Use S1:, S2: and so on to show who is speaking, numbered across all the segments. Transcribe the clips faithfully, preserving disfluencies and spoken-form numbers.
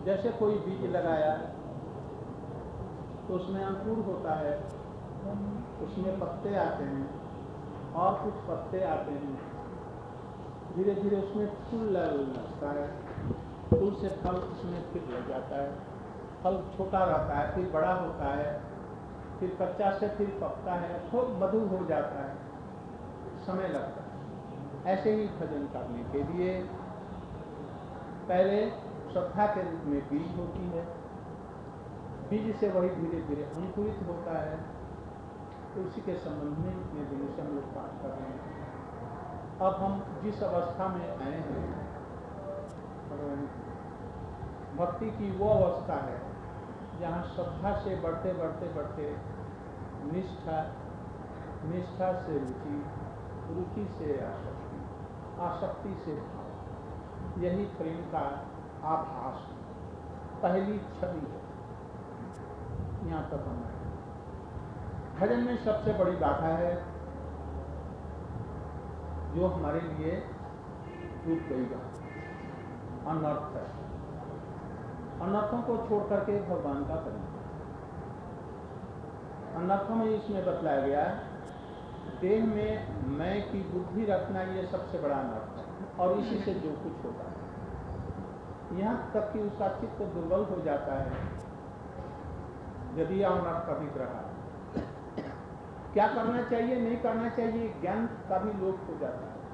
S1: जैसे कोई बीज लगाया तो उसमें अंकुर होता है, उसमें पत्ते आते हैं और कुछ पत्ते आते हैं, धीरे धीरे उसमें फूल लगता है, फूल से फल उसमें फिर लग जाता है, फल छोटा रहता है, फिर बड़ा होता है, फिर कच्चा से फिर पकता है, खूब मधुर हो जाता है, समय लगता है। ऐसे ही भजन करने के लिए पहले श्रद्धा के रूप में बीज होती है, बीज से वही धीरे धीरे अंकुरित होता है। तो उसी के संबंध में इतने दिनों से हम लोग पाठ कर रहे हैं। अब हम जिस अवस्था में आए हैं, भक्ति की वो अवस्था है जहाँ श्रद्धा से बढ़ते बढ़ते बढ़ते निष्ठा, निष्ठा से रुचि, रुचि से आसक्ति, आसक्ति से भाव, यही प्रेम का आभास पहली छवि है। यहाँ तक हम आए। भजन में सबसे बड़ी बाधा है जो हमारे लिए रूप गई बात, अनर्थ है। अनर्थों को छोड़ करके भगवान का प्रेम। अनर्थों में इसमें बतलाया गया देह में मैं की बुद्धि रखना, ये सबसे बड़ा अनर्थ है और इसी से जो कुछ होता है, यहाँ तक कि उसका चित्त दुर्बल हो जाता है यदि अनर्थ अधिक रहा। क्या करना चाहिए नहीं करना चाहिए ज्ञान का भी लोप हो जाता है।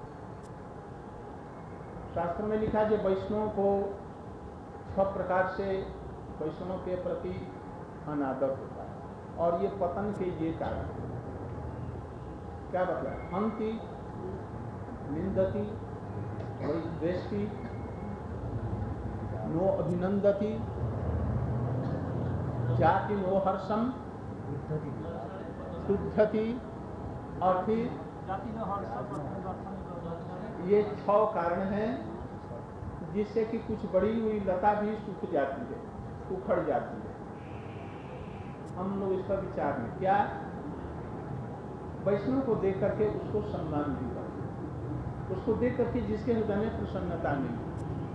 S1: शास्त्र में लिखा है वैष्णव को छह प्रकार से वैष्णव के प्रति अनादर होता है और ये पतन के ये कारण। क्या मतलब? हंति, निंदति, द्वेष्टि, नो अभिनंदति, जाति नो हर्षम, शुद्धति और फिर ये छह कारण हैं जिससे कि कुछ बड़ी हुई लता भी सूख जाती है, उखड़ जाती है। हम लोग इसका विचार में क्या वैष्णव को देख करके उसको सम्मान भी करते, उसको देख करके जिसके हृदय में प्रसन्नता मिली,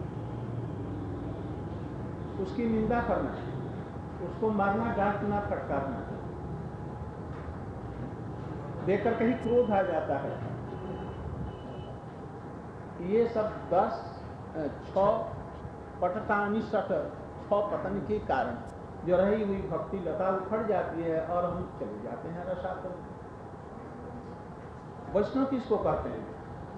S1: उसकी निंदा करना, उसको मारना, डांटना, फटकारना, देख करके ही क्रोध आ जाता है। ये सब दस छह पटतानि सट, छह पतन के कारण जो रही हुई भक्ति लता उखड़ जाती है और हम चले जाते हैं रसातल। वैष्णव किसको कहते हैं?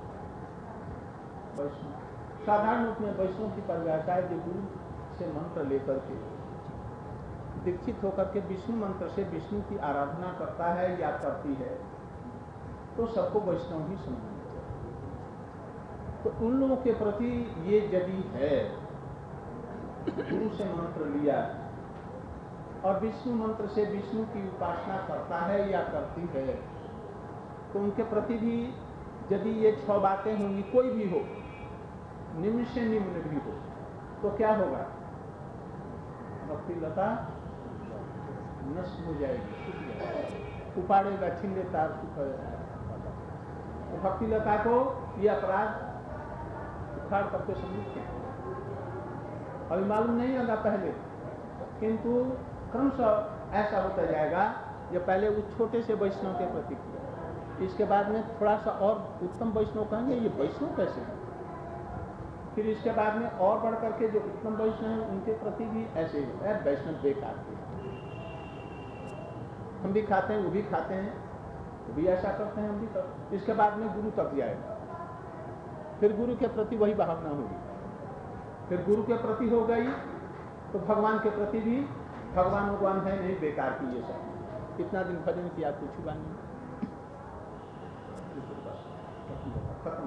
S1: वैष्णव साधारण रूप में वैष्णव की परिभाषा है जो गुरु से मंत्र लेकर के दीक्षित होकर के विष्णु मंत्र से विष्णु की आराधना करता है या करती है तो सबको वैष्णव ही समझना चाहिए। तो उन लोगों के प्रति ये यदि है, गुरु से मंत्र लिया और विष्णु मंत्र से विष्णु की उपासना करता है या करती है, तो उनके प्रति भी यदि ये छह बातें होंगी, कोई भी हो, निम्न से निम्न भी हो, तो क्या होगा? भक्ति लता नष्ट हो जाएगी, सूख जाएगी, उपाड़ेगा, छीन लेता, सूख जाएगा। तो भक्ति लता को ये अपराध उखाड़ करके समझते हैं। अभी मालूम नहीं लगा पहले, किंतु क्रमशः ऐसा होता जाएगा। जो पहले उस छोटे से वैष्णव के प्रति किया, इसके बाद में थोड़ा सा और उत्तम वैष्णव कहेंगे, ये वैष्णव कैसे है? फिर इसके बाद में और बढ़ करके जो उत्तम वैष्णव है उनके प्रति भी ऐसे ही है, वैष्णव बेकार के। हम भी खाते हैं, वो भी खाते हैं, वो भी ऐसा करते हैं, हम भी करते हैं। इसके बाद में गुरु तक जाएगा, फिर गुरु के प्रति वही भावना होगी, फिर गुरु के प्रति हो गई तो भगवान के प्रति भी, भगवान भगवान है नहीं, बेकार की ये सब। कितना दिन भजन किया, कुछ हुआ नहीं, खत्म।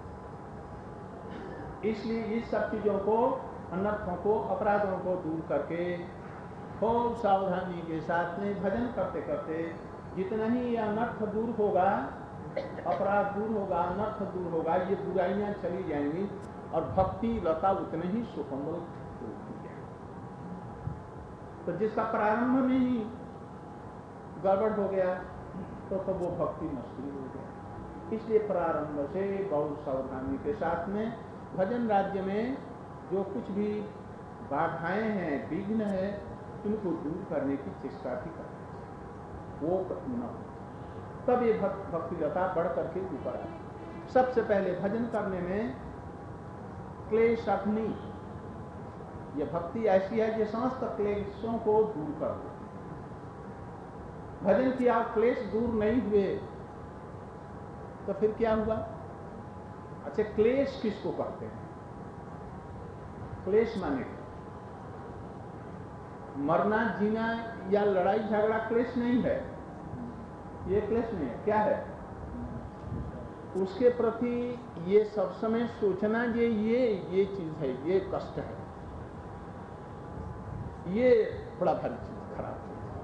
S1: इसलिए इस सब चीजों को, अनर्थों को, अपराधों को दूर करके खूब सावधानी के साथ में भजन करते करते जितना ही ये अनर्थ दूर होगा, अपराध दूर होगा, अनर्थ दूर होगा, ये बुराइयां चली जाएंगी और भक्ति लता उतने ही सुकोमल होती जाएगी। तो जिसका प्रारंभ में ही गड़बड़ हो गया तो तो वो भक्ति नष्ट हो गया। इसलिए प्रारंभ से बहुत सावधानी के साथ में भजन राज्य में जो कुछ भी बाधाएं हैं, विघ्न है, उनको दूर करने की चेष्टा भी करनी चाहिए, वो न हो, तब ये भक्त भक्तिलता बढ़ करके ऊपर आए। सबसे पहले भजन करने में क्लेश अग्नि, ये भक्ति ऐसी है जो समस्त क्लेशों को दूर कर दे। भजन किया, क्लेश दूर नहीं हुए तो फिर क्या हुआ? अच्छा, क्लेश किसको कहते हैं? क्लेश माने मरना जीना या लड़ाई झगड़ा क्लेश नहीं है, ये क्लेश नहीं है। क्या है? उसके प्रति ये सब समय सोचना ये ये ये चीज है, ये कष्ट है, ये बड़ा भारी चीज, खराब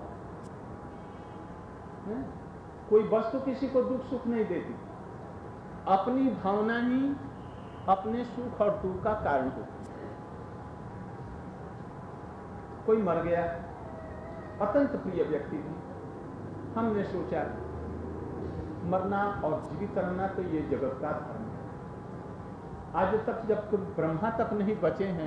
S1: चीज है। कोई वस्तु किसी को दुख सुख नहीं देती, अपनी भावना ही अपने सुख और दुख का कारण होती है। कोई मर गया, अत्यंत प्रिय व्यक्ति थी, हमने सोचा मरना और जीवित रहना तो ये जगत का धर्म है। आज तक जब ब्रह्मा तक नहीं बचे हैं,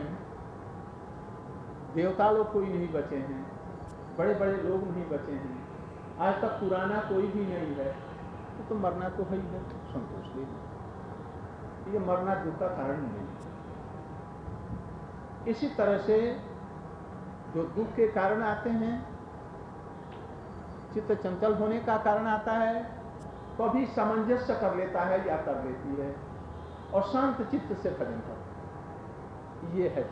S1: देवता लोग कोई नहीं बचे हैं, बड़े बड़े लोग नहीं बचे हैं, आज तक पुराना कोई भी नहीं है, तो, तो मरना तो है ही है, संतोष ले लो। ये मरना दुख का कारण नहीं। इसी तरह से जो दुख के कारण आते हैं, चित्त चंचल होने का कारण आता है, तो भी सामंजस्य कर लेता है या कर लेती है और शांत चित्त से भजन करता है। ये है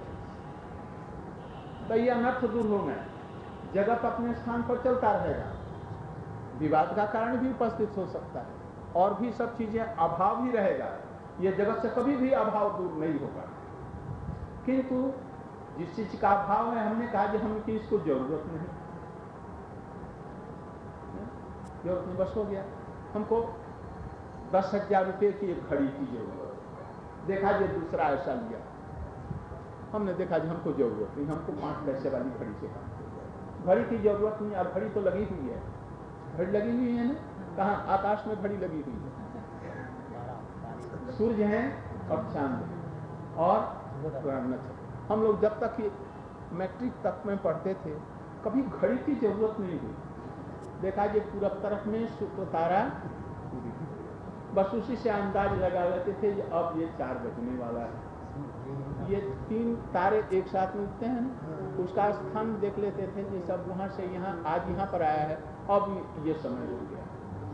S1: तो ये अनर्थ दूर होना, जगत अपने स्थान पर चलता रहेगा, विवाद का कारण भी उपस्थित हो सकता है और भी सब चीजें, अभाव ही रहेगा, ये जगत से कभी भी अभाव दूर नहीं होगा। किंतु जिस चीज का अभाव है, हमने कहा कि हम की इसको जरूरत नहीं, जरूरत नहीं, बस हो गया। हमको दस हजार रुपये की एक घड़ी की जरूरत, देखा ये दूसरा ऐसा लिया, हमने देखा जी हमको जरूरत नहीं, हमको पांच पैसे वाली घड़ी से काम, घड़ी की जरूरत नहीं। अब घड़ी तो लगी हुई है, घड़ी लगी हुई है ना, कहाँ? आकाश में घड़ी लगी हुई है, सूर्य है और चांद है और नक्षत्र। हम लोग जब तक मैट्रिक तक में पढ़ते थे, कभी घड़ी की जरूरत नहीं हुई। देखा ये पूरब तरफ में शुक्र तारा, बस उसी से अंदाज लगा लेते थे अब ये चार बजने वाला है। ये तीन तारे एक साथ मिलते हैं ना, उसका स्थान देख लेते थे कि सब वहां से यहाँ, आज यहाँ पर आया है, अब ये समय हो गया।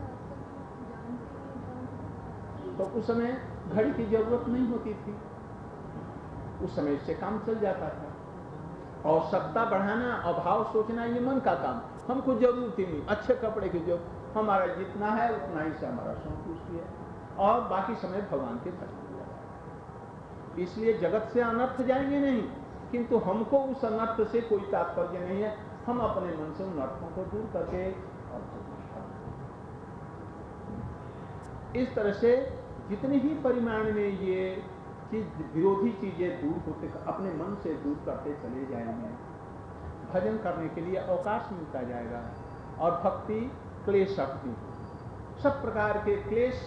S1: तो उस समय घड़ी की जरूरत नहीं होती थी, उस समय इससे काम चल जाता था। और सत्ता बढ़ाना, अभाव सोचना, ये मन का काम, हमको जरूरत ही नहीं। अच्छे कपड़े की जो हमारा जितना है उतना ही से हमारा संतुष्टि है और बाकी समय भगवान के भजन में लगा। इसलिए जगत से अनर्थ जाएंगे नहीं, किंतु हमको उस अनर्थ से कोई तात्पर्य नहीं है। हम अपने मन से उन अर्थों को दूर करके और इस तरह से जितनी ही परिमाण में ये चीज, विरोधी चीजें दूर होते, अपने मन से दूर करते चले जाएंगे, भजन करने के लिए अवकाश मिलता जाएगा। और भक्ति क्लेश शक्ति, सब प्रकार के क्लेश।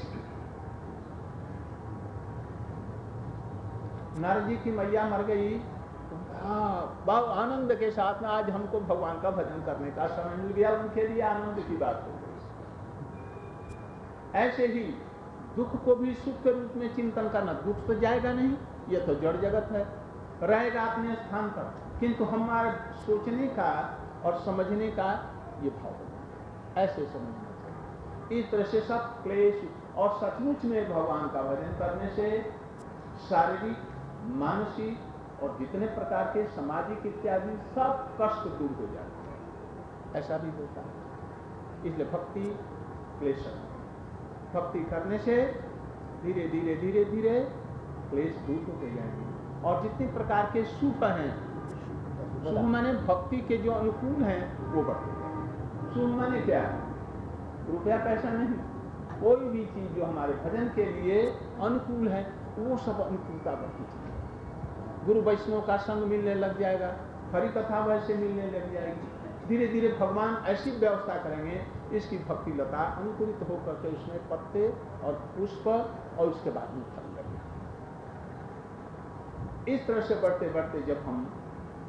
S1: नारद जी की मैया मर गई, हाँ, बहुत आनंद के साथ में आज हमको भगवान का भजन करने का समय मिल गया, उनके लिए आनंद की बात हो गई। ऐसे ही दुख को भी सुख के रूप में चिंतन करना, दुख तो जाएगा नहीं, ये तो जड़ जगत है, रहेगा अपने स्थान पर, किंतु हमारे सोचने का और समझने का ये भाव होगा, ऐसे समझना चाहिए। इस तरह से सब क्लेश, और सचमुच में भगवान का भजन करने से शारीरिक, मानसिक और जितने प्रकार के सामाजिक इत्यादि सब कष्ट दूर हो जाते हैं, ऐसा भी होता है। इसलिए भक्ति क्लेश, भक्ति करने से धीरे धीरे धीरे धीरे क्लेश दूर होते जाएंगे। और जितने प्रकार के सुख हैं, सुख माने भक्ति के जो अनुकूल हैं वो बढ़ते जाएंगे। सुख माने क्या है? रुपया पैसा नहीं, कोई भी चीज जो हमारे भजन के लिए अनुकूल है वो सब अनुकूलता बढ़ती चलेगी। गुरु वैष्णव का संग मिलने लग जाएगा, हरि कथा वैसे मिलने लग जाएगी, धीरे धीरे भगवान ऐसी व्यवस्था करेंगे, इसकी भक्ति लता अंकुरित होकर के उसमें पत्ते और पुष्प और उसके बाद में फल लगे। इस तरह से बढ़ते बढ़ते जब हम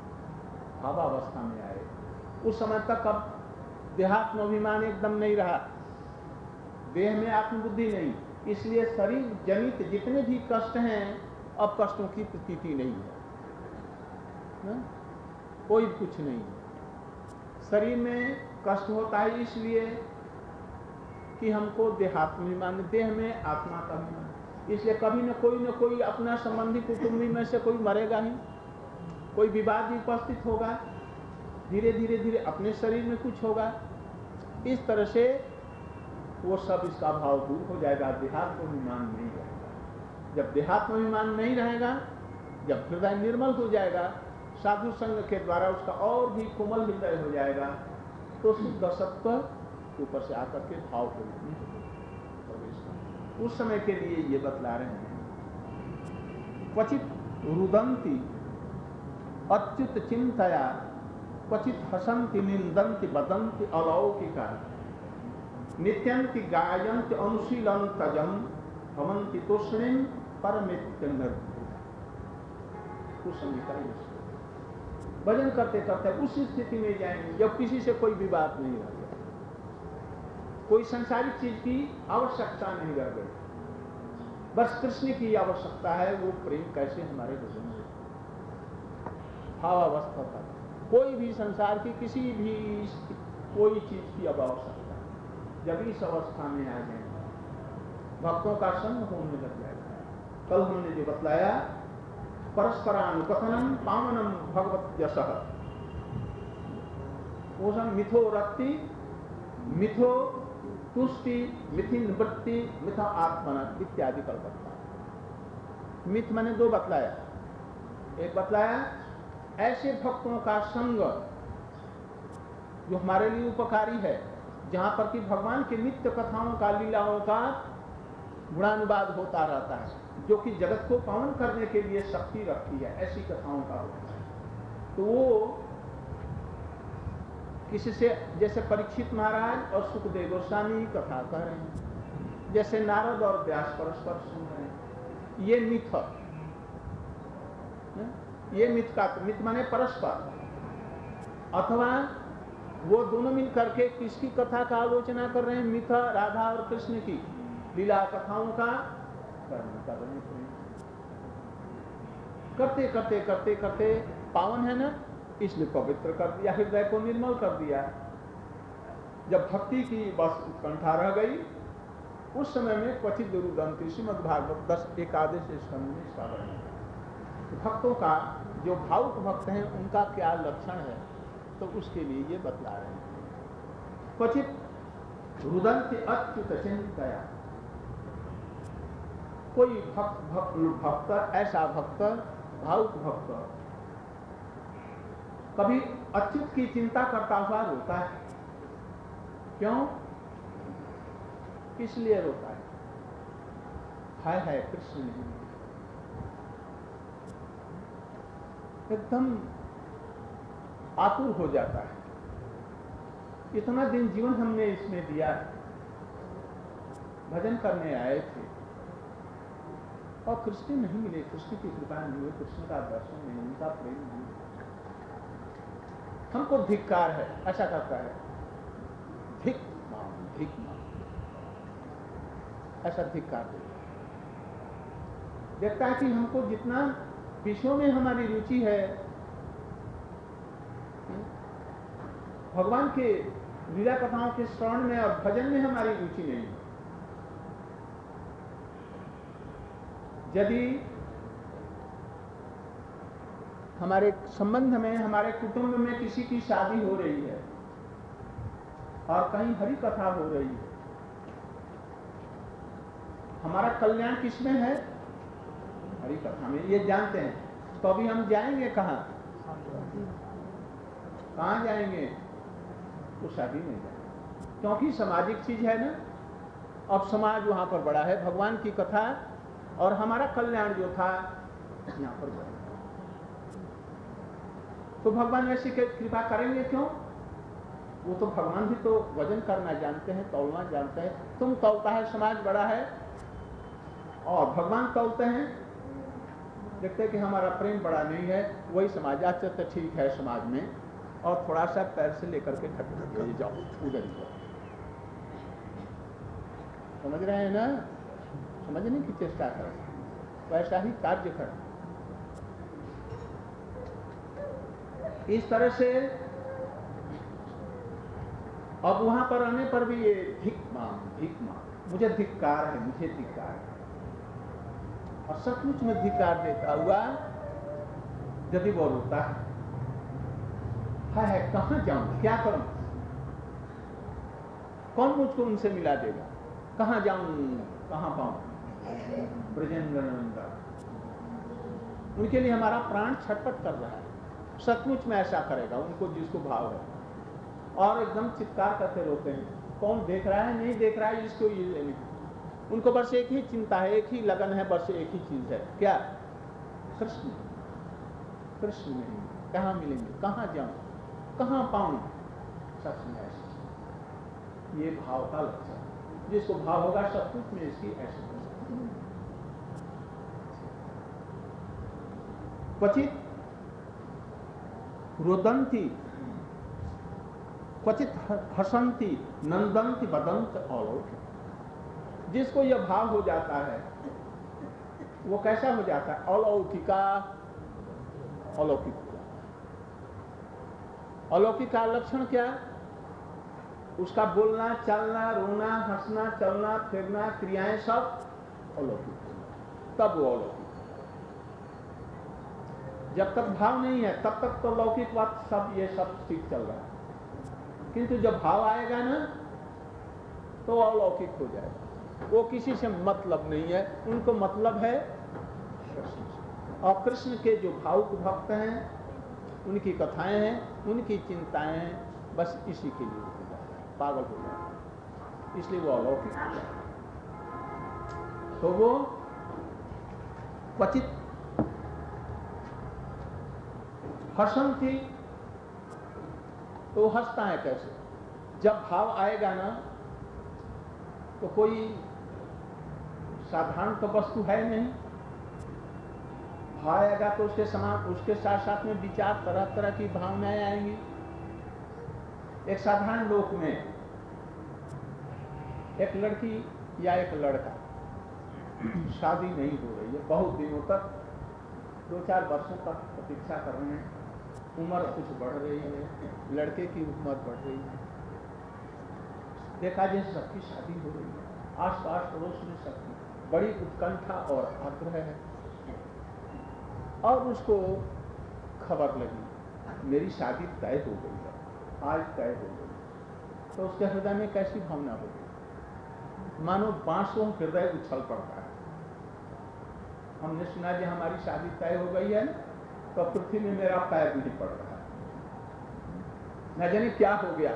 S1: भावावस्था में आए। उस समय तक अब देहात्माभिमान एकदम नहीं रहा, देह में आत्मबुद्धि नहीं, इसलिए शरीर जनित जितने भी कष्ट हैं अब कष्टों की प्रतीति नहीं है, ना? कोई कुछ नहीं है। शरीर में कष्ट होता है इसलिए कि हमको देहात्माभिमान, देह में आत्मा का अभिमान, इसलिए कभी न कोई न कोई अपना संबंधी कुटुंबी में से कोई मरेगा ही, कोई विवाद भी उपस्थित होगा, धीरे धीरे धीरे अपने शरीर में कुछ होगा। इस तरह से वो सब इसका भाव दूर हो जाएगा, देहात्माभिमान नहीं रहेगा। जब देहात्माभिमान नहीं रहेगा, जब हृदय निर्मल हो जाएगा, साधु संग के द्वारा उसका और भी कोमल हृदय हो जाएगा, तो शुद्ध सत्व ऊपर से आकर के भाव को प्रवेश कर, उस समय के लिए ये बतला रहे हैं। क्वचित रुदंती अच्युत चिंतया, क्वचित हसंति निंदन्ति वदन्ति अलौकिका, नित्यंति गायन्ति अनुशीलन्तजं भवन्ति तूष्णीं परमित्यनर्भूता। उस संगीता भजन करते करते उस स्थिति में जाएंगे जब किसी से कोई विवाद नहीं रह गया, कोई संसारिक चीज की आवश्यकता नहीं रह गई, बस कृष्ण की आवश्यकता है। वो प्रेम कैसे हमारे हृदय में, भावावस्था था, कोई भी संसार की किसी भी कोई चीज की अब आवश्यकता, जब इस अवस्था में आ जाएंगे भक्तों का संग होने लग जाएगा। कल हमने जो बतलाया, परस्परानुकथनम पावनम भगवत यशः, वो सब मिथो रक्ति, मिथो तुष्टि, मिथि निवृत्ति, मिथा आत्मना इत्यादि कल बतलाया। मिथ मैंने दो बतलाया, एक बतलाया ऐसे भक्तों का संग जो हमारे लिए उपकारी है, जहां पर कि भगवान की नित्य कथाओं का, लीलाओं का गुणानुवाद होता रहता है, जो कि जगत को पावन करने के लिए शक्ति रखती है, ऐसी कथाओं का होता है। तो वो किसी से, जैसे परीक्षित महाराज और सुखदेव गोस्वामी कथा कह रहे हैं, जैसे नारद और व्यास परस्पर सुन रहे हैं, ये मिथ, ये मिथ का मिथ माने परस्पर, अथवा वो दोनों मिल करके किसकी कथा का आलोचना कर रहे हैं, मिथ राधा और कृष्ण की लीला कथाओं का करने का बने करते करते करते करते पावन है ना, इसलिए पवित्र कर दिया, हृदय को निर्मल कर दिया। जब भक्ति की बस उत्कंठा रह गई, उस समय में क्वचित रुदंती, श्रीमद् भागवत दस एकादश स्कंद में इसका वर्णन है। भक्तों का, जो भावुक भक्त हैं, उनका क्या लक्षण है, तो उसके लिए ये बतला रहे हैं। क्वचित रुदंती अच्युत चिंतया, कोई भक्त भक्त भक्त ऐसा भक्त, भावुक भक्त कभी अच्युत की चिंता करता हुआ रोता है। क्यों, किस लिए रोता है? हाय हाय कृष्ण नहीं, एकदम आतुर हो जाता है। इतना दिन जीवन हमने इसमें दिया, भजन करने आए थे और कृष्ण नहीं मिले, कृष्ण की कृपा नहीं हुई, कृष्ण का दर्शन नहीं, उनका प्रेम नहीं, हमको धिक्कार है, ऐसा करता है, धिक मां धिक मां, ऐसा धिक्कार दे देखता है कि हमको जितना विषयों में हमारी रुचि है, भगवान के लीला कथाओं के श्रवण में और भजन में हमारी रुचि नहीं है। यदि हमारे संबंध में, हमारे कुटुंब में किसी की शादी हो रही है और कहीं हरि कथा हो रही है, हमारा कल्याण किसमें है? हरि कथा में, ये जानते हैं। तो अभी हम जाएंगे कहाँ? कहाँ जाएंगे? तो शादी में जाएंगे, क्योंकि सामाजिक चीज है ना। अब समाज वहां पर बड़ा है, भगवान की कथा और हमारा कल्याण जो था यहाँ पर बड़ा, तो भगवान ऐसी कृपा करेंगे क्यों? वो तो भगवान भी तो वजन करना जानते हैं, तौलना जानते हैं। तुम तौलता है, समाज बड़ा है, और भगवान तौलते हैं। देखते कि हमारा प्रेम बड़ा नहीं है, वही समाज अच्छा तो ठीक है समाज में, और थोड़ा सा पैर से लेकर के ढक दिया, जाओ उधर ही जाओ। समझ रहे हैं ना? समझने की चेष्टा करें, वैसा ही कार्य करें। इस तरह से अब वहां पर आने पर भी ये धिक मांग धिक मांग, मुझे धिक्कार है, मुझे धिक्कार है। और सचमुच में धिक्कार देता हुआ यदि वो रोता है, है, है कहां जाऊं, क्या करूं, कौन मुझको उनसे मिला देगा, कहां जाऊं, कहां पाऊं ब्रजेंद्र नंदन। उनके लिए हमारा प्राण छटपट कर रहा है, सचमुच में ऐसा करेगा उनको जिसको भाव है, और एकदम चित्कार करते रोते हैं। कौन देख रहा है, नहीं देख रहा है, इसको ये नहीं, उनको बस एक ही चिंता है, एक ही लगन है, बस एक ही चीज है, क्या? कृष्ण। कृष्ण नहीं, कहां मिलेंगे, कहां जाऊं, कहां पाऊं, सच में ऐसी, ये भाव का लक्षण। जिसको भाव होगा सब कुछ में इसकी ऐसी। क्वचित रोदंती, क्वचित हसंती, नंदंती, बदंत अलौकिक। जिसको यह भाव हो जाता है वो कैसा हो जाता है? अलौकिका, अलौकिक हो जाता है। अलौकिक का लक्षण क्या? उसका बोलना, चलना, रोना, हंसना, चलना, फिरना, क्रियाएं सब अलौकिक, तब वो अलौकिक। जब तक भाव नहीं है तब तक तो लौकिक बात सब ये सब ठीक चल रहा है, किंतु जब भाव आएगा ना तो अलौकिक हो जाएगा। वो किसी से मतलब नहीं है, उनको मतलब है कृष्ण से। और कृष्ण के जो भावुक भक्त हैं, उनकी कथाएं हैं, उनकी चिंताएं हैं, बस इसी के लिए हो जाता है, पागल हो जाता है, इसलिए वो अलौकिक हो जाता है। तो वो क्वचित हर्षण थी, तो हंसता है कैसे? जब भाव आएगा ना तो कोई साधारण तो वस्तु है नहीं, भाव आएगा तो उसके समान, उसके साथ साथ में विचार, तरह तरह की भावनाएं आएंगी। एक साधारण लोक में एक लड़की या एक लड़का, शादी नहीं हो रही है, बहुत दिनों तक, दो चार वर्षों तक प्रतीक्षा कर रहे हैं, उम्र कुछ बढ़ रही है, लड़के की उम्र बढ़ रही है, देखा जैसे सबकी शादी हो रही है, आस पास पड़ोस में सबकी बड़ी उत्कंठा और आग्रह है, और उसको खबर लगी मेरी शादी तय हो गई है, आज तय हो गई, तो उसके हृदय में कैसी भावना होगी? मानो बांसों हृदय उछल पड़ता है। हमने सुना कि हमारी शादी तय हो गई है तो पृथ्वी में मेरा पैर नहीं पड़ रहा है, न जाने क्या हो गया।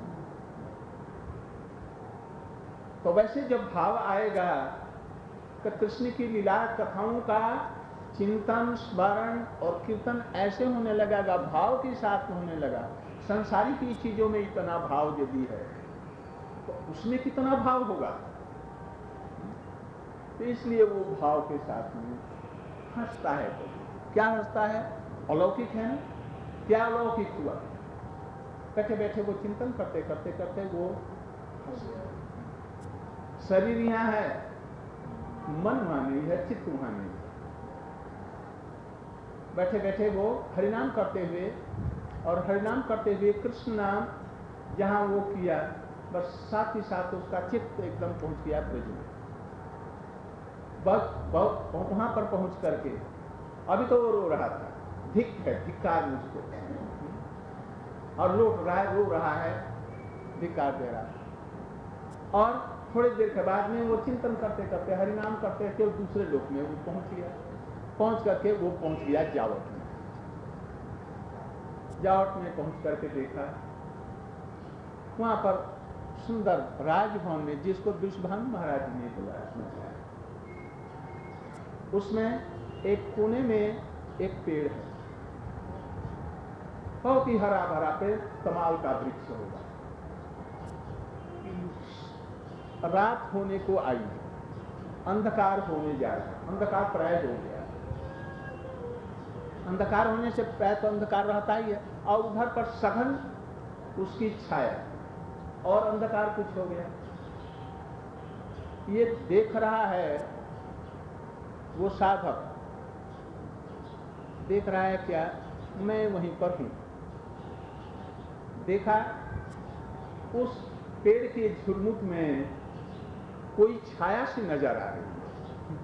S1: तो वैसे जब भाव आएगा तो कृष्ण की लीला कथाओं का चिंतन, स्मरण और कीर्तन ऐसे होने लगेगा, भाव के साथ होने लगा। संसारी की चीजों में इतना भाव यदि है तो उसमें कितना भाव होगा? तो इसलिए वो भाव के साथ में हंसता है। तो क्या हंसता है? अलौकिक है ना? क्या अलौकिक हुआ? बैठे बैठे वो चिंतन करते करते करते वो हंसता है। शरीर यहाँ है, मन वहां नहीं है, चित्त वहां नहीं है। बैठे बैठे वो हरिनाम करते हुए, और हरिनाम करते हुए कृष्ण नाम जहां वो किया, बस साथ ही साथ उसका चित्त एकदम पहुंच गया ब्रज में। बस वहां पर पहुंच करके अभी तो वो रो रहा था, धिक है, धिक्कार मुझको, और लौट रहा है, रो रहा है, धिक्कार दे रहा है। और थोड़ी देर के बाद में वो चिंतन करते करते, हरिनाम करते करते दूसरे लोक में वो पहुंच गया। पहुंच करके वो पहुंच गया जावट में। जावट में पहुंच करके देखा, वहां पर सुंदर राजभवन में, जिसको वृषभानु महाराज ने बुलाया, उसमें एक कोने में एक पेड़ है, बहुत ही हरा भरा पेड़, कमाल का वृक्ष होगा। रात होने को आई है, अंधकार होने जा रहा है, अंधकार प्राय हो गया। अंधकार होने से पहले तो अंधकार रहता ही है, और उधर पर सघन उसकी छाया और अंधकार कुछ हो गया। ये देख रहा है वो साधक, देख रहा है क्या, मैं वहीं पर हूं। देखा उस पेड़ के झुरमुट में कोई छाया सी नजर आ रही है,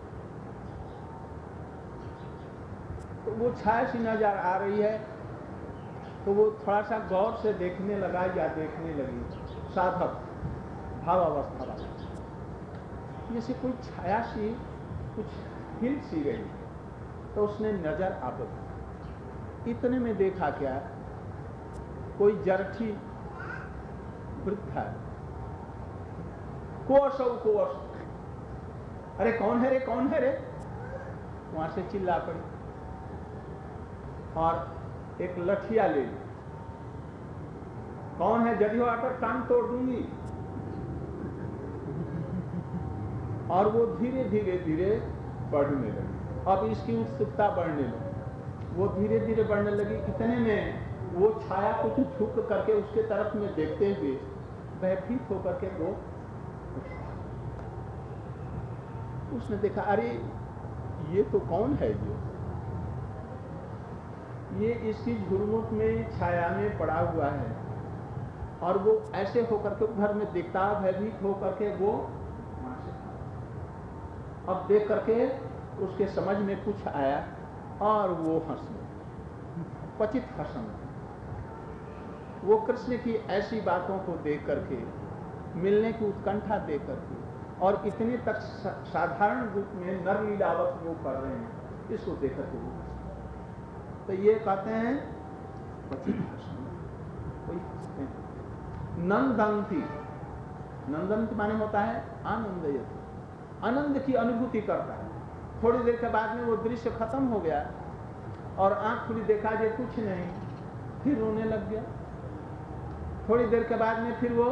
S1: तो वो छाया सी नजर आ रही है तो वो थोड़ा सा गौर से देखने लगा या देखने लगी। साधक भावावस्था वाला, जैसे कोई छाया सी कुछ हिल सी गई, तो उसने नजर आप इतने में देखा क्या, कोई जरठी वृद्ध है, कोस कोस, अरे कौन है रे, कौन है रे, वहां से चिल्ला पड़ी और एक लठिया ले ली। कौन है, यदि हो आकर कान तोड़ दूंगी। और वो धीरे धीरे धीरे बढ़ने लगी। अब इसकी उत्सुकता बढ़ने लगी, वो धीरे धीरे बढ़ने लगी। इतने में वो छाया कुछ झुक करके उसके तरफ में देखते हुए भयभीत होकर के वो उसने देखा, अरे ये तो कौन है, ये ये इसकी झुरमुट में छाया में पड़ा हुआ है। और वो ऐसे होकर के घर में देखता, भयभीत होकर के वो वहां से, अब देख करके उसके समझ में कुछ आया और वो हंसने, पचित हंसने। वो कृष्ण की ऐसी बातों को देख करके, मिलने की उत्कंठा देख करके, और इतने तक साधारण रूप में नर लीलावत वो कर रहे हैं, इसको देख करके वो, तो ये कहते हैं पचित हंसने, कोई हंसते हैं। नंदंती, नंदंती माने होता है आनंदयति, आनंद की अनुभूति करता है। थोड़ी देर के बाद में वो दृश्य खत्म हो गया और आंख खुली, देखा जे कुछ नहीं, फिर रोने लग गया। थोड़ी देर के बाद में फिर वो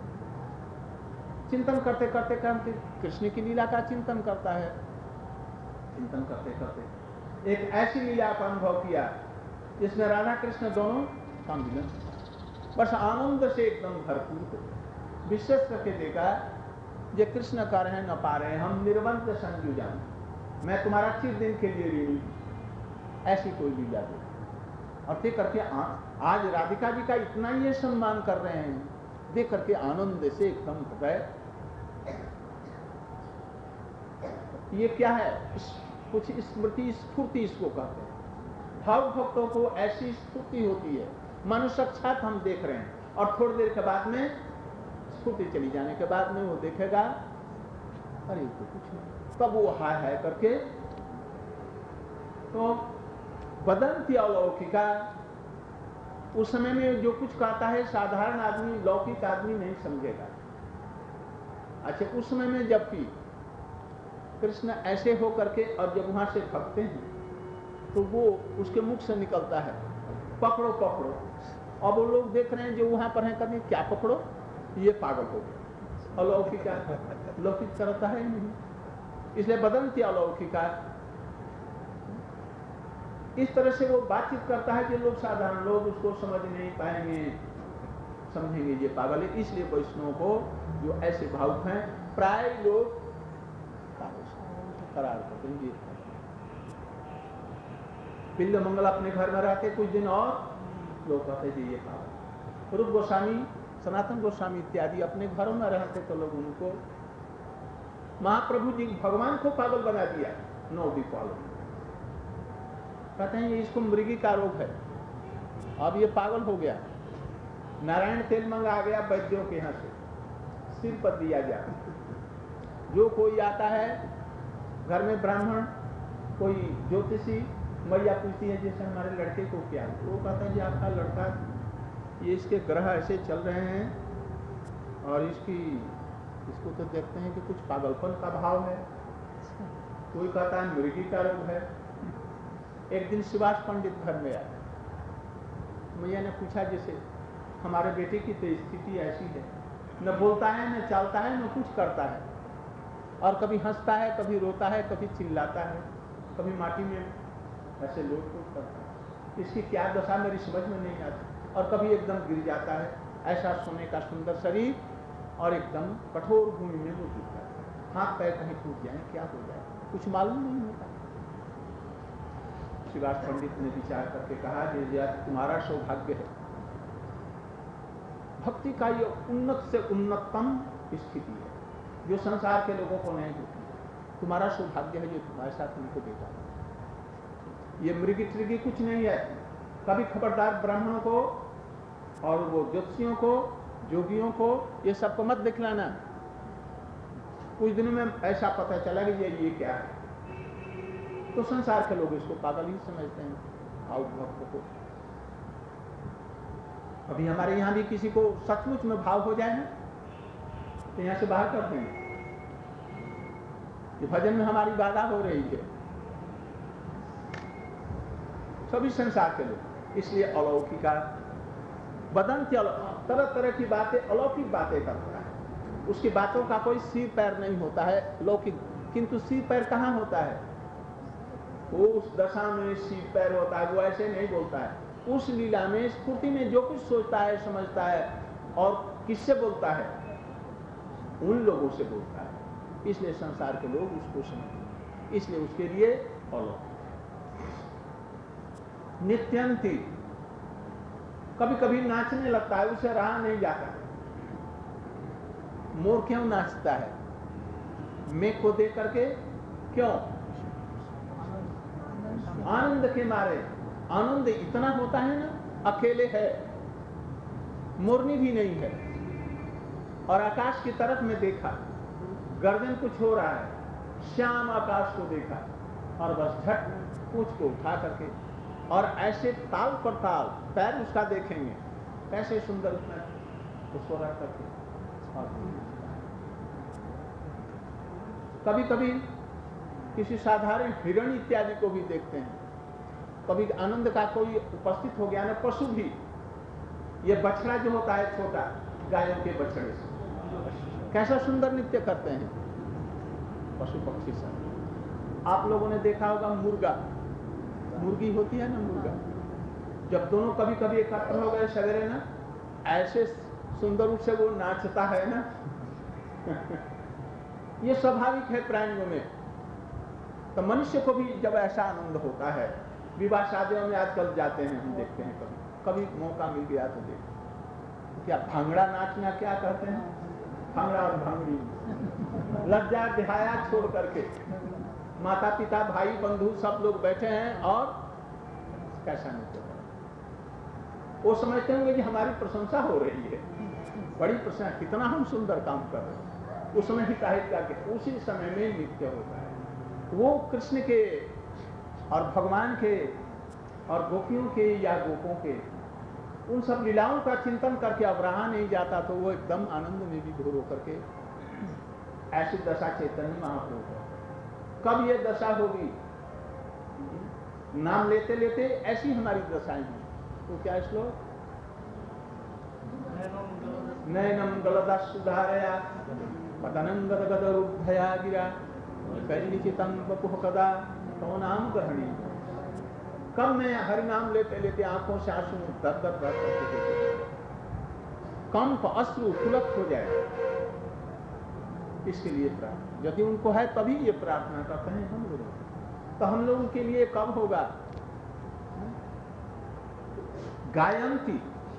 S1: चिंतन करते करते करते कृष्ण की लीला का चिंतन करता है। चिंतन करते करते एक ऐसी लीला का अनुभव किया जिसमें राधा कृष्ण दोनों का मिलन, बस आनंद से एकदम भरपूर हो। विशेष करके देखा, ये कृष्ण कर रहे न पा रहे, हम निर्बंध संजू जान, मैं तुम्हारा चिर दिन के लिए ऋणी, ऐसी कोई लीला दे। और देख करके आज राधिका जी का इतना ये सम्मान कर रहे हैं, देख करके आनंद से एकदम हृदय, ये क्या है, कुछ स्मृति स्फूर्ति इसको कहते हैं। भाव भक्तों को ऐसी स्फूर्ति होती है, मनुष्य साक्षात हम देख रहे हैं और थोड़ी देर के बाद में स्फूर्ति चली जाने के बाद में वो देखेगा, अरे तो कुछ नहीं, तब वो हाय हाय करके, तो बदंती अलौकिका, उस समय में जो कुछ कहता है साधारण आदमी, लौकिक आदमी नहीं समझेगा। अच्छा, उस समय में जबकि कृष्ण ऐसे हो करके और जब वहां से भगते हैं तो वो उसके मुख से निकलता है, पकड़ो पकड़ो। अब वो लोग देख रहे हैं जो वहां पर हैं, करने क्या पकड़ो, ये पागल हो गया, अलौकिका, लौकिक करता है नहीं, इसलिए बदंती अलौकिका। इस तरह से वो बातचीत करता है कि लोग, साधारण लोग उसको समझ नहीं पाएंगे, समझेंगे ये पागल है। इसलिए वैष्णव को जो ऐसे भावुक हैं, प्राय लोग करार करते हैं। बिल्ल मंगल अपने घर में रहते कुछ दिन और लोग कहते जी ये पागल। रूप गोस्वामी, सनातन गोस्वामी इत्यादि अपने घरों में रहते तो लोग उनको, महाप्रभु जी भगवान को पागल बना दिया नौ दीपावली, कहते हैं ये इसको मृगी का रोग है, अब ये पागल हो गया। नारायण तेल मंगा गया वैद्यों के यहाँ से, सिर पर दिया जाए। जो कोई आता है घर में, ब्राह्मण, कोई ज्योतिषी, मैया पूछती है जैसे हमारे लड़के को क्या, वो कहता है जी आपका लड़का, ये इसके ग्रह ऐसे चल रहे हैं और इसकी, इसको तो देखते हैं कि कुछ पागलपन का भाव है। कोई कहता है मृगी का रोग है। एक दिन सुभाष पंडित घर में आए, मैया ने पूछा जैसे हमारे बेटे की तो स्थिति ऐसी है, न बोलता है, न चलता है, न कुछ करता है, और कभी हंसता है, कभी रोता है, कभी चिल्लाता है, कभी माटी में ऐसे लोग को करता है। इसकी क्या दशा मेरी समझ में नहीं आती। और कभी एकदम गिर जाता है, ऐसा सोने का सुंदर शरीर और एकदम कठोर भूमि में वो गिर जाता है, हाथ पैर कहीं टूट जाए, क्या हो जाए कुछ मालूम नहीं होता। श्रीवास पंडित ने विचार करके कहा कि यह तुम्हारा सौभाग्य है, भक्ति का ये उन्नत से उन्नतम स्थिति है जो संसार के लोगों को नहीं होती। तुम्हारा सौभाग्य है जो तुम्हारे साथ तुमको देखा। ये मृगी ट्रिगी कुछ नहीं है। कभी खबरदार ब्राह्मणों को और वो ज्योतिषियों को, जोगियों को, ये सबको मत दिखलाना। कुछ दिनों में ऐसा पता चला कि ये ये क्या है, तो संसार के लोग इसको पागल ही समझते हैं भाव भक्त को। अभी हमारे यहाँ भी किसी को सचमुच में भाव हो जाए ना तो यहाँ से बाहर कर देंगे कि भजन में हमारी बाधा हो रही है। सभी संसार के लोग इसलिए अलौकिका बदन की तरह तरह की बातें, अलौकिक बातें करता है। उसकी बातों का कोई सिर पैर नहीं होता है लौकिक, किंतु सिर पैर कहाँ होता है? वो उस दशा में सिर पैर होता है, वो ऐसे नहीं बोलता है। उस लीला में, स्फूर्ति में जो कुछ सोचता है, समझता है और किससे बोलता है, उन लोगों से बोलता है। इसलिए संसार के लोग उसको समझते, इसलिए उसके लिए अलौकिक नित्यंती। कभी कभी नाचने लगता है, उसे रहा नहीं जाता। मोर क्यों नाचता है? मेघ को देख करके, क्यों? आनंद के मारे। आनंद इतना होता है ना, अकेले है, मोरनी भी नहीं है, और आकाश की तरफ में देखा, गर्दन कुछ हो रहा है, श्याम आकाश को देखा और बस झट पूंछ को उठा करके, और ऐसे ताल पर ताल पैर उसका देखेंगे कैसे सुंदर उसको रख करके। और कभी कभी किसी साधारण हिरण इत्यादि को भी देखते हैं। कभी आनंद का कोई उपस्थित हो गया ना, पशु भी, ये बछड़ा जो होता है छोटा, गायों के बछड़े से कैसा सुंदर नृत्य करते हैं पशु पक्षी सब। आप लोगों ने देखा होगा मुर्गा, मुर्गी होती है ना, मुर्गा जब दोनों कभी कभी एकत्र हो गए सवेरे ना, ऐसे सुंदर रूप से वो नाचता है ना ये स्वाभाविक है प्राणियों में। तो मनुष्य को भी जब ऐसा आनंद होता है, विवाह शादियों में आजकल जाते हैं, हम देखते हैं, कभी कभी मौका मिल गया तो देखते। क्या भांगड़ा नाचना क्या कहते हैं? भांगड़ा और भांगड़ी, लज्जा दिहाया छोड़ करके माता पिता भाई बंधु सब लोग बैठे हैं और कैसा नृत्य हो रहा है। वो समझते होंगे कि हमारी प्रशंसा हो रही है, बड़ी प्रशंसा, कितना हम सुंदर काम कर रहे हैं। उस समय हिताहित करके उसी समय में नृत्य होता है। वो कृष्ण के और भगवान के और गोपियों के या गोपों के उन सब लीलाओं का चिंतन करके अब रहा नहीं जाता, तो वो एकदम आनंद में भी घोर होकर के ऐसी दशा चैतन्य महाप्रभु। कब ये दशा होगी? नाम लेते लेते ऐसी हमारी दशाएं हैं। तो क्या श्लोक? नयनम गलदा सुधारया पतनं गदगदरुद्धया गिरा परिचितं वपुः कदा तो नाम ग्रहणी। कब मैं हरि नाम लेते लेते आंखों से आंसू दर दर दर करके कंप अश्रु पुलक हो जाए, इसके लिए प्रार्थना, यदि उनको है तभी ये प्रार्थना करते हैं हम लोग। तो हम लोगों के लिए कब होगा? गायंती,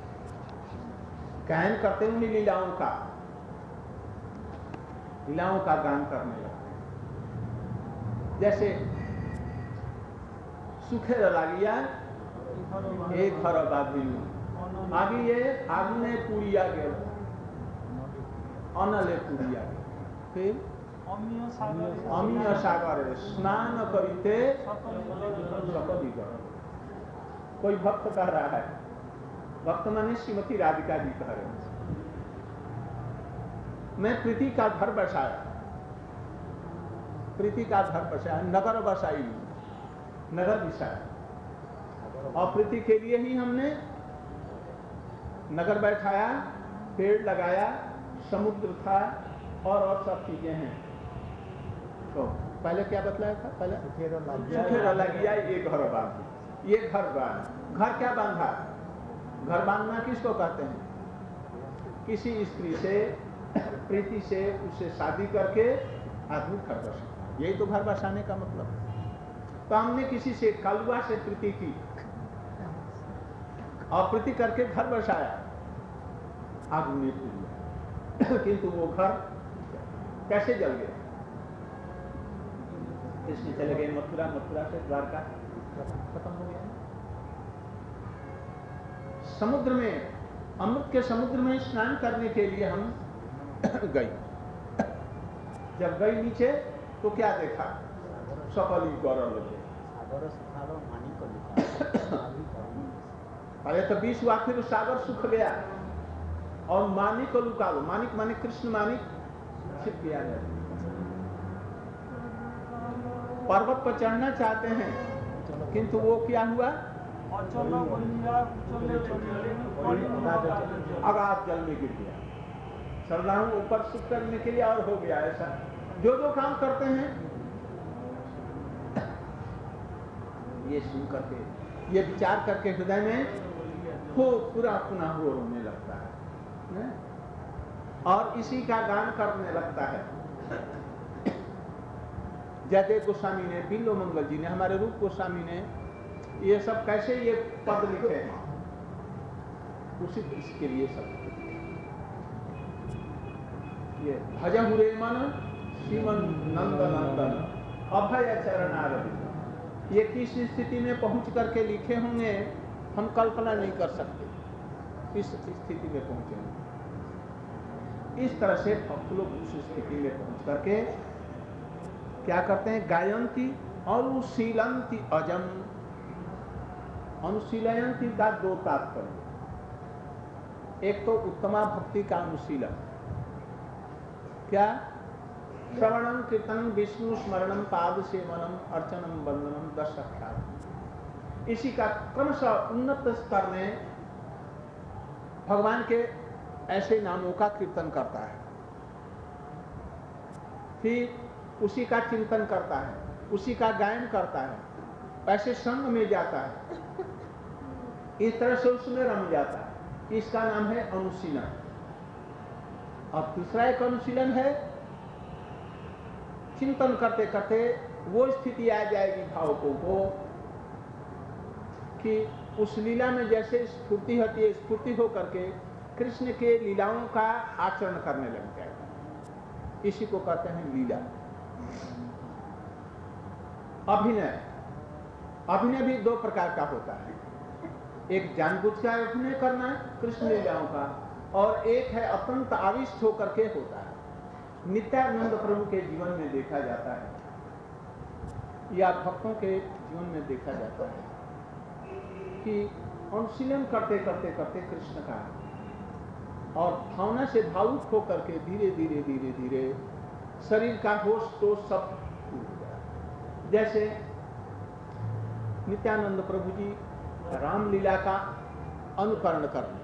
S1: गायन करते हैं लीलाओं का, लीलाओं का गान करने लगते हैं। जैसे सुखे लागिया एक घर बाधी आगे ये आगे पुड़िया गए अनले पुड़िया गए, फिर अमीय सागर स्नान करीते सकली गए। कोई भक्त कह रहा है, भक्त माने श्रीमती राधिका जी कह रहे हैं, मैं प्रीति का घर बसाया, प्रीति का घर बसाया, नगर बसाई, नगर बिसाया, और प्रीति के लिए ही हमने नगर बैठाया, पेड़ लगाया, समुद्र था और और सब चीजें हैं। तो पहले क्या बतलाया था? पहले
S2: सुखेरा
S1: लगिया ये घर बांध, ये घर बांध। घर क्या बांधा? घर बांधना किसको कहते हैं? किसी स्त्री से प्रीति से उससे शादी करके आदमी घर बसा, यही तो घर बसाने का मतलब है। तो हमने किसी से कलुआ से प्रीति की और प्रीति करके घर बसाया, आग में पूरा, किंतु वो घर कैसे जल गया? कृष्ण चले गए मथुरा, मथुरा से द्वारका खत्म हो गया। समुद्र में, अमृत के समुद्र में स्नान करने के लिए हम गई। जब गई नीचे तो क्या देखा? सकल ही गौरव लगे। अरे तो बीस हुआ, फिर सागर सूख गया और मानिक को लुका लो। मानिक मानिक कृष्ण मानिक छिप गया है। पर्वत पर चढ़ना चाहते हैं किंतु वो क्या हुआ? अगाध जल में गिर गया। श्रद्धालु ऊपर सुख करने के लिए और हो गया ऐसा। जो जो काम करते हैं ये सुन करके, ये विचार करके हृदय में हो पूरा पुनः हो रोने लगता है, है? और इसी का गान करने लगता है। जयदेव गोस्वामी ने, बिल्लो मंगल जी ने, हमारे रूप गोस्वामी ने ये सब कैसे ये पद लिखे हैं, उसी इसके लिए सब ये भजहु रे मन श्रीमन नंद नंदन अभय चरणारविंद, ये किस स्थिति में पहुंच करके लिखे होंगे हम कल्पना नहीं कर सकते। इस स्थिति में पहुंचे होंगे। इस तरह से भक्त लोग उस स्थिति में पहुंच करके क्या करते हैं? गायंती अनुशीलंती अजम। अनुशीलयंती का दो तात्पर्य, एक तो उत्तमा भक्ति का अनुशीलन, क्या? श्रवणम कीर्तनम विष्णु स्मरणम पाद सेवनम अर्चनम वंदनम दस अख्यात। इसी का क्रमशः उन्नत स्तर में भगवान के ऐसे नामों का कीर्तन करता है, फिर उसी का चिंतन करता है, उसी का गायन करता है, ऐसे संग में जाता है, इस तरह से उसमें रम जाता है। इसका नाम है अनुशीलन। और दूसरा एक अनुशीलन है, चिंतन करते करते वो स्थिति आ जाएगी भावकों को कि उस लीला में जैसे स्फूर्ति होती है, स्फूर्ति हो करके कृष्ण के लीलाओं का आचरण करने लग जाएगा। इसी को कहते हैं लीला। अभिनय, अभिनय भी दो प्रकार का होता है। एक जानबूझकर अभिनय करना है कृष्ण लीलाओं का, और एक है अत्यंत आविष्ट होकर के होता है। नित्यानंद प्रभु के जीवन में देखा जाता है या भक्तों के जीवन में देखा जाता है कि अनुशीलन करते करते करते कृष्ण का और भावना से भावुक होकर के धीरे धीरे धीरे धीरे शरीर का होश तो सब टूट गया। जैसे नित्यानंद प्रभु जी रामलीला का अनुकरण करना,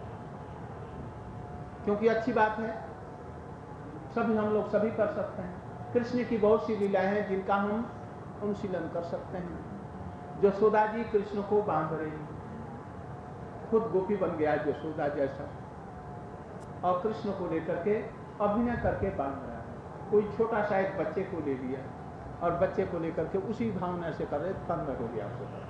S1: क्योंकि अच्छी बात है, सभी हम लोग सभी कर सकते हैं। कृष्ण की बहुत सी लीलाएं हैं जिनका हम अनुशीलन कर सकते हैं। यशोदा जी कृष्ण को बांध रही, खुद गोपी बन गया यशोदा जैसा, और कृष्ण को लेकर के अभिनय करके बांध रहा है। कोई छोटा सा एक बच्चे को ले लिया और बच्चे को लेकर के उसी भावना से कर रहे, तन्मय हो गया उसका।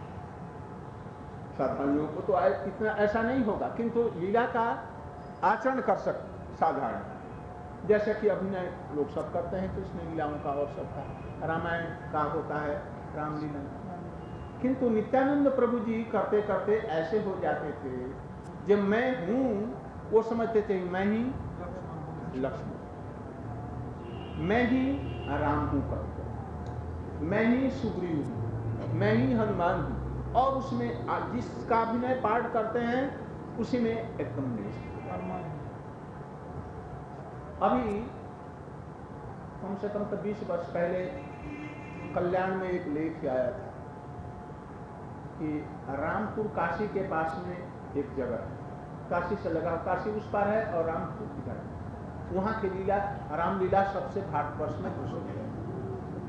S1: साधारणों को तो इतना ऐसा नहीं होगा, किंतु लीला का आचरण कर सकते साधारण, जैसे कि अभिनय लोग सब करते हैं कृष्ण लीलाओं का और सबका। रामायण का होता है रामलीला, किंतु नित्यानंद प्रभु जी करते करते ऐसे हो जाते थे, जब मैं हूं वो समझते थे मैं ही लक्ष्मण, मैं ही राम हूं करके, मैं ही सुग्रीव हूं, मैं ही हनुमान हूं, और उसमें जिसका अभिनय पाठ करते हैं उसी में एकदम निष्ठ। अभी कम से कम तो बीस वर्ष पहले कल्याण में एक लेख आया था कि रामपुर काशी के पास में एक जगह है, काशी से लगा, काशी उस पार है और रामपुर इधर है, वहाँ की लीला रामलीला सबसे भारतवर्ष में प्रसिद्ध है।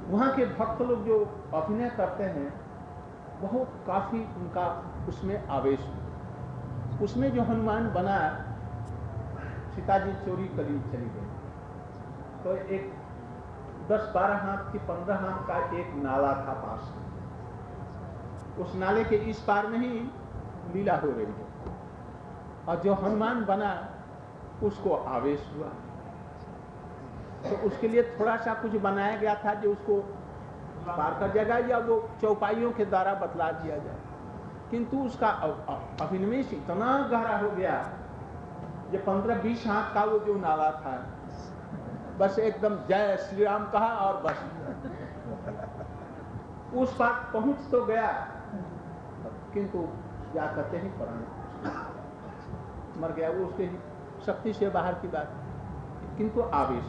S1: वहाँ के भक्त लोग जो अभिनय करते हैं बहुत काफी उनका उसमें आवेश है। उसमें जो हनुमान बना, सीता जी चोरी करी चली गई, तो एक दस बारह हाथ की पंद्रह हाथ का एक नाला था पास, उस नाले के इस पार में ही लीला हो रही है, और जो हनुमान बना उसको आवेश हुआ, तो उसके लिए थोड़ा सा कुछ बनाया गया था जो उसको पार कर जाएगा या वो चौपाइयों के द्वारा बतला दिया जाए, किंतु उसका अभिनिवेश इतना गहरा हो गया, ये पंद्रह बीस हाथ का वो जो नाला था, बस एकदम जय श्री राम कहा और बस उस पार पहुंच तो गया, किंतु क्या कहते हैं प्राण मर गया, वो उसके शक्ति से बाहर की बात, किंतु आवेश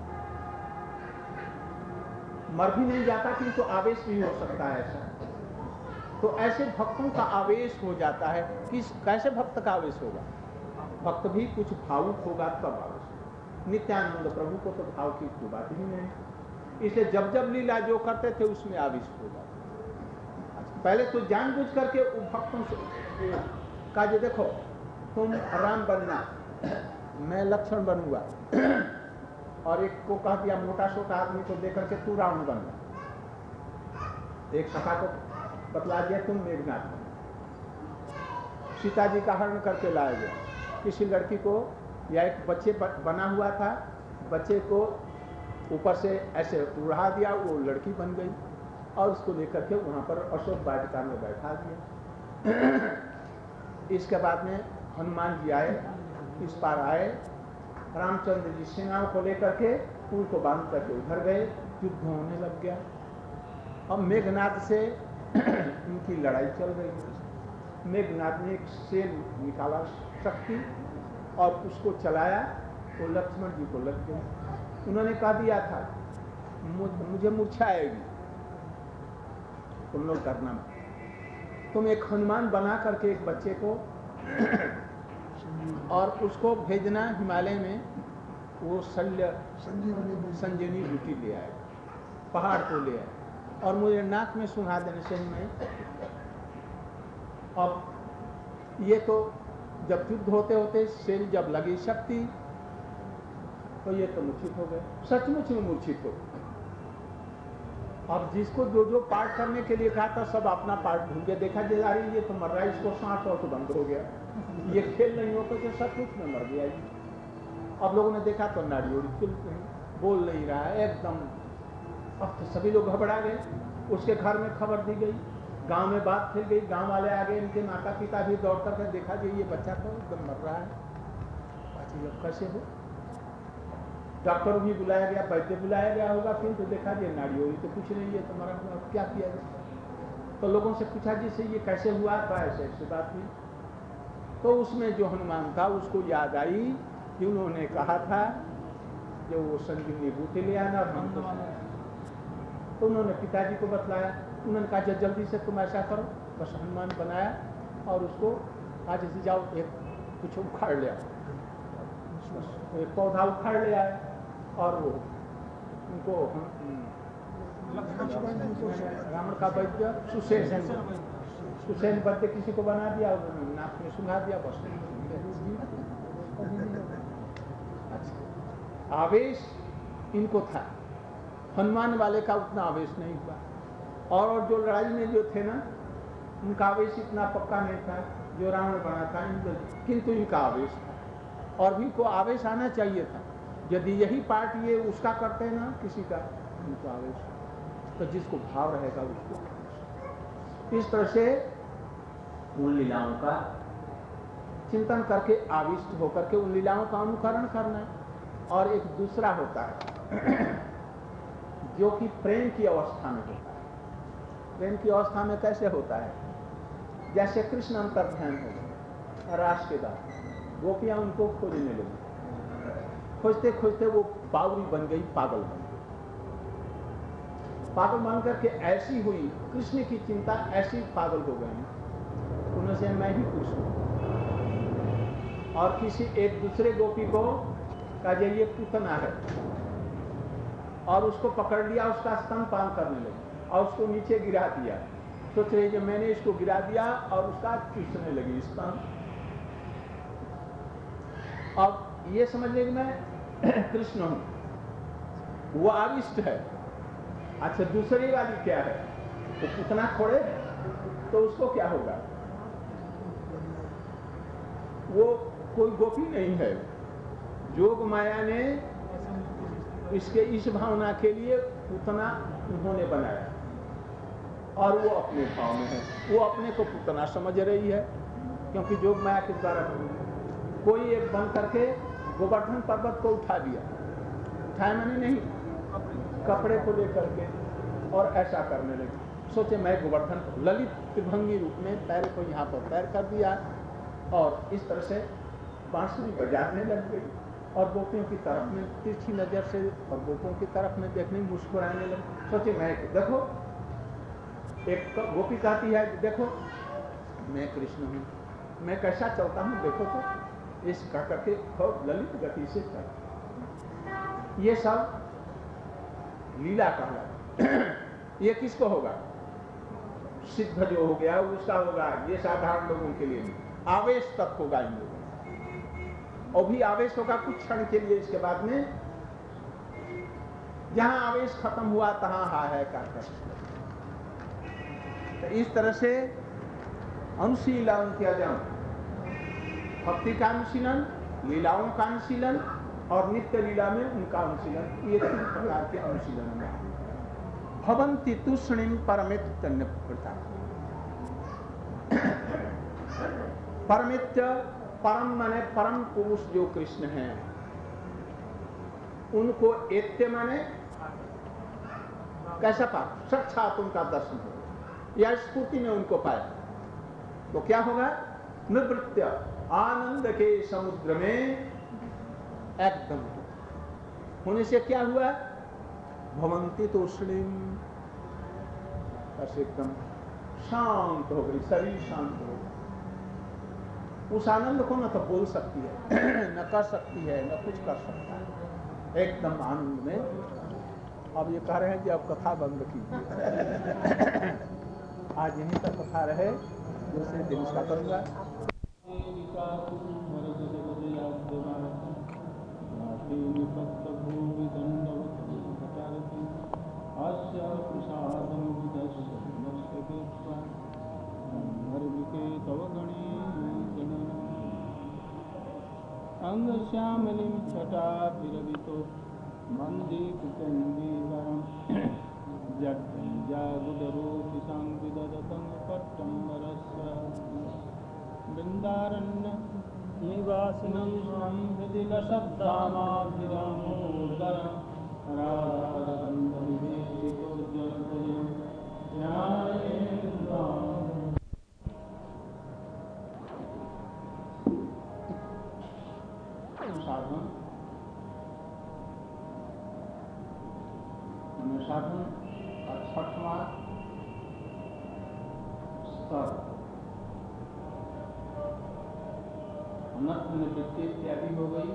S1: मर भी नहीं जाता, किंतु आवेश भी हो सकता है ऐसा। तो ऐसे भक्तों का आवेश हो जाता है। किस कैसे भक्त का आवेश होगा? भक्त भी कुछ भावुक होगा तब आवेश। नित्यानंद प्रभु को तो भाव की कोई बात ही नहीं, इसलिए जब जब लीला जो करते थे उसमें आवेश होगा। पहले तो जानबूझ करके भक्तों से कहा, देखो तुम राम बनना, मैं लक्ष्मण बनूंगा, और एक को कह दिया मोटा सोटा आदमी को देकर के तू रावण बनना, एक सखा को बतला दिया तुम मेघनाथ बनना। सीता जी का हरण करके लाया गया, किसी लड़की को या एक बच्चे बना हुआ था, बच्चे को ऊपर से ऐसे उड़ा दिया, वो लड़की बन गई, और उसको लेकर के वहां पर अशोक वाटिका में बैठा दिया। इसके बाद में हनुमान जी आए, इस पार आए, रामचंद्र जी सेनाओं को लेकर के उनको बांध करके उधर गए, युद्ध होने लग गया। अब मेघनाथ से उनकी लड़ाई चल रही है। मेघनाथ ने एक शेर निकाला शक्ति और उसको चलाया, तो लक्ष्मण जी को लग गया। उन्होंने कह दिया था मुझे मूर्छा आएगी, तुम लोग करना मत। तुम एक हनुमान बना करके एक बच्चे को और उसको भेजना हिमालय में, वो शल्य संजीवनी बूटी ले आए, पहाड़ को ले आए, और मुझे नाक में सुना देने से मैं, अब ये तो जब युद्ध होते होते सेल जब लगी शक्ति, तो ये तो मूर्छित हो गए, सचमुच में मूर्छित हो गए। अब जिसको जो जो पाठ करने के लिए कहा था सब अपना पाठ भूल के, देखा जा रही ये तो मर रहा है, इसको सांस और तो बंद हो गया, ये खेल नहीं हो तो सचमुच में मर गया। अब लोगों ने देखा तो नाड़ी उड़ी चुल नहीं, बोल नहीं रहा है एकदम। अब तो सभी लोग घबरा गए, उसके घर में खबर दी गई, गांव में बात फैल गई, गांव वाले आ गए, इनके माता पिता भी दौड़ कर देखा कि ये बच्चा तो एकदम मर रहा है, कैसे हो। डॉक्टर भी बुलाया गया, वैद्य बुलाया गया होगा, फिर तो देखा जी नाड़ी हुई तो कुछ नहीं है, तुम्हारा तो क्या किया जाए। तो लोगों से पूछा जी से ये कैसे हुआ था, ऐसे ऐसी बात हुई। तो उसमें जो हनुमान था उसको याद आई कि उन्होंने कहा था जो वो संजीवनी बूटी ले आना, और हमको तो उन्होंने पिताजी को बतलाया। उन्होंने कहा जल्दी से तुम ऐसा करो, बस हनुमान बनाया और उसको कहा जैसे जाओ एक कुछ उखाड़ लिया, एक पौधा उखाड़ ले आए और वो उनको रावण का वैद्य सुसेन सुसेन वैद्य किसी को बना दिया, नाक में सुंघा दिया, बस। अच्छा, आवेश इनको था, हनुमान वाले का उतना आवेश नहीं हुआ। और जो लड़ाई में जो थे ना, उनका आवेश इतना पक्का नहीं था, जो रावण बना था, किंतु इनका आवेश था, और भी को आवेश आना चाहिए था। यदि यही पार्ट ये उसका करते ना किसी का, उनको आवेश, तो जिसको भाव रहेगा उसको। इस तरह से उन लीलाओं का चिंतन करके आविष्ट होकर के उन लीलाओं का अनुकरण करना। और एक दूसरा होता है जो कि प्रेम की अवस्था में होता है। प्रेम की अवस्था में कैसे होता है? जैसे कृष्ण अंतर ध्यान हो गए रास के बाद, गोपियां उनको खोजने लगी, खोजते खोजते वो बावरी बन गई, पागल बन गई। पागल बन करके ऐसी हुई, कृष्ण की चिंता ऐसी पागल हो गई, उन्हें से मैं ही कृष्ण। और किसी एक दूसरे गोपी को कहा ये पूतना है, और उसको पकड़ लिया, उसका स्तनपान करने लगी और उसको नीचे गिरा दिया। सोच रही कि मैंने इसको गिरा दिया और उसका चूसने लगी स्तन। अब ये समझ ले कि मैं कृष्ण हूं, वो आविष्ट है। अच्छा, दूसरी वाली क्या है, वो तो कितना खोड़े तो उसको क्या होगा, वो कोई गोपी नहीं है। जोग माया ने इसके इस भावना के लिए पुतना उन्होंने बनाया और वो अपने भाव में है, वो अपने को पुतना समझ रही है। क्योंकि जोग माया के द्वारा कोई एक बन करके गोवर्धन पर्वत को उठा दिया, उठाया मैंने नहीं, कपड़े को लेकर के और ऐसा करने लगे। सोचे मैं गोवर्धन, ललित त्रिभंगी रूप में पैर को यहाँ पर पैर कर दिया और इस तरह से बांसुरी बजाने लग गई और गोपियों की तरफ में तिरछी नजर से और गोपियों की तरफ में देखने मुस्कुराने लगे। सोचे मैं देखो, एक गोपी कहती है देखो मैं कृष्ण हूँ, मैं कैसा चलता हूँ देखो तो, इस कह करके बहुत ललित गति से चल। ये सब लीला कहला। ये किसको होगा, सिद्ध जो हो गया उसका होगा, ये साधारण लोगों के लिए नहीं। आवेश तक होगा इन लोगों में, और भी आवेश होगा कुछ क्षण के लिए, इसके बाद में जहां आवेश खत्म हुआ तहां हा है कर। तो इस तरह से अनुशीलन त्यजन, भक्ति का अनुशीलन, लीलाओं का अनुशीलन और नित्य लीला में उनका अनुशीलन, ये तीन प्रकार के अनुशीलन हैं। भवन्ति तुष्णिम परमित प्रता, परमित्य परम माने परम पुरुष जो कृष्ण हैं, उनको एत्य माने कैसा पा, साक्षात उनका दर्शन हो या स्फूर्ति में उनको पाए तो क्या होगा, निवृत्य आनंद के समुद्र में एकदम होने से क्या हुआ, भवन्ति तूष्णिम, बस एकदम शांत हो गई, शरीर शांत हो गई। उस आनंद को न तो बोल सकती है न कर सकती है न कुछ कर सकता है, एकदम आनंद में। अब ये कह रहे हैं कि अब कथा बंद कीजिए। आज यहीं तक कथा रहे, दूसरे दिन इसका करूंगा। अंग श्यामलिं छटाभिरवितो मन्दे कुचन्दीवरं जगुदरोपि संविदधतं पट्टम्बरस्य वृन्दारण्य निवासिनं हृदि लशब्दामाभिरामोदरं राधारन्धनिवेशितोज्ज्वलतयं ध्यायेन्द्र। साधन साधन का छठवां स्तर अनर्थ निवृत्ति इत्यादि हो गई।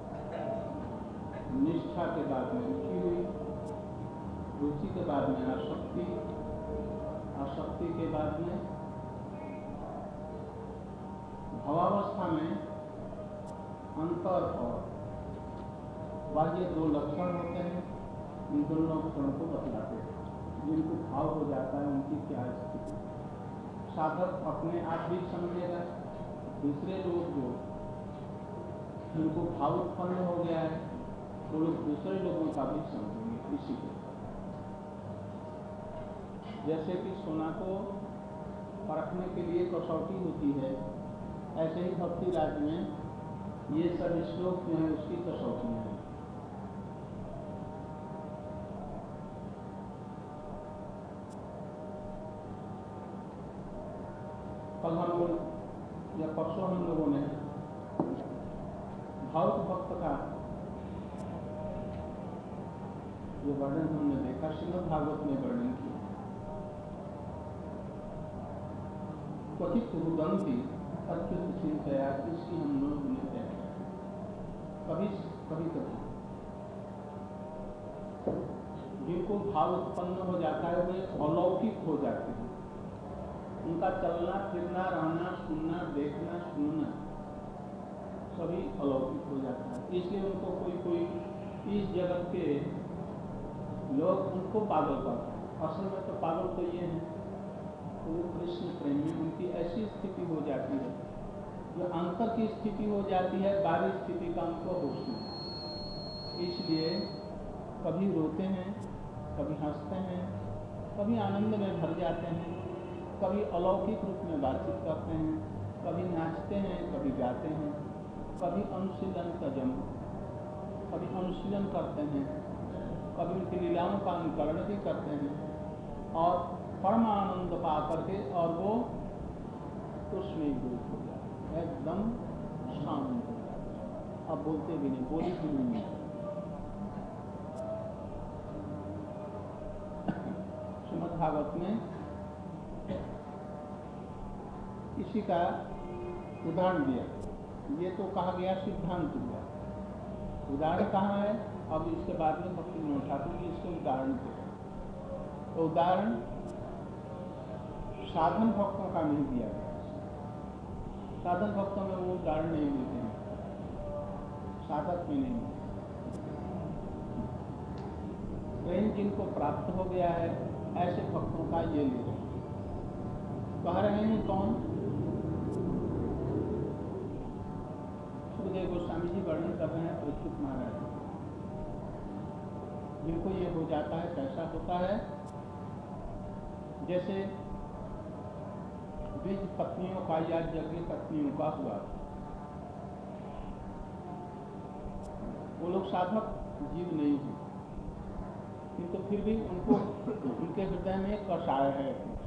S1: निष्ठा के बाद में रुचि हुई, रुचि के बाद में आसक्ति, आसक्ति के बाद में भावावस्था में अंतर और बाह्य दो लक्षण होते हैं। इन दोनों लक्षणों को बतलाते हैं, जिनको भाव हो जाता है उनकी क्या स्थिति। साधक अपने आप भी समझेगा, दूसरे लोग जो जिनको भाव उत्पन्न हो गया है तो लोग दूसरे लोगों का भी समझेंगे। इसी को जैसे कि सोना को परखने के लिए कसौटी होती है, ऐसे ही भक्ति राज में ये सब श्लोक जो है उसकी कसौटियां हैं। कल हम लोग या परसों हम लोगों ने भावुक भक्त का जो वर्णन हमने देखा, श्रीमद् भागवत में वर्णन किया। क्वचित रुदंती अच्युत चिंतया, इसकी हम लोग सुनते हैं कभी कभी कभी उनको भाव उत्पन्न हो जाता है, वे अलौकिक हो जाते हैं। उनका चलना फिरना, रहना, सुनना, देखना, सुनना सभी अलौकिक हो जाता है। इसलिए उनको कोई कोई इस जगत के लोग उनको पागल करते हैं। असल में तो पागल तो ये हैं, तो वो कृष्ण प्रेम में उनकी ऐसी स्थिति हो जाती है, जो अंतर की स्थिति हो जाती है, बाहरी स्थिति का उनको होश नहीं। इसलिए कभी रोते हैं, कभी हंसते हैं, कभी आनंद में भर जाते हैं, कभी अलौकिक रूप में बातचीत करते हैं, कभी नाचते हैं, कभी गाते हैं, कभी अनुशीलन का जन्म, कभी अनुशीलन करते हैं, कभी उनकी लीलाओं का अनुकरण भी करते हैं और परमानंद पा करके और वो उसमें डूब हो जाते हैं, एकदम शांत हो जाते हैं। अब बोलते भी नहीं, बोली भी नहीं। श्रीमद् भागवत में इसी का उदाहरण दिया। ये तो कहा गया सिद्धांत हुआ, उदाहरण कहाँ है? अब इसके बाद में भक्ति विनोद ठाकुर जी इसके उदाहरण दिया। तो उदाहरण साधन भक्तों का नहीं दिया गया। साधन भक्तों में वो उदाहरण नहीं देते हैं, साधक में नहीं। प्रेम जिनको प्राप्त हो गया है ऐसे भक्तों का ये ले रहे हैं। कह रहे हैं कौन? सुखदेव गोस्वामी जी वर्णन कर रहे हैं परीक्षित महाराज, जिनको ये हो जाता है। कैसा होता है? जैसे बीज पत्नियों का या यज्ञ पत्नियों का हुआ, वो लोग साधक जीव नहीं है, किंतु फिर भी उनको उनके हृदय में कषाय है,